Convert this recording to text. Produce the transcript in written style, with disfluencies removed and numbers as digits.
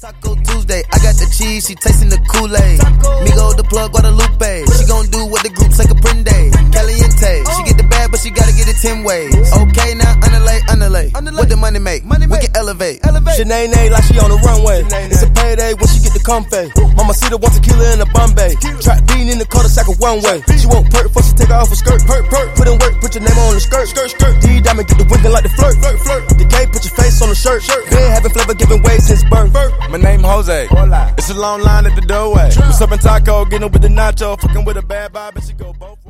Taco Tuesday, I got the cheese, she tasting the Kool-Aid. Migo the plug, Guadalupe. She gon' do what the group say Caprende. Caliente, she get the bag, but she gotta get it 10 ways. Okay, now underlay. What the money make? We can elevate. Shanae like she on the runway. It's a payday when she get the comfy. Mama Cedar wants a killer in a Bombay. Trap bean in the cul-de-sac of one way. She won't perk, first she take her off her skirt. Put in work, put your name on the skirt. D-Diamond get the winking like the flirt. The K, put your face on the shirt. Been having flavor giving way since birth. My name Jose. Hola. It's a long line at the doorway. What's up in Taco? Getting with the nacho. Fucking with a bad vibe, and she go both.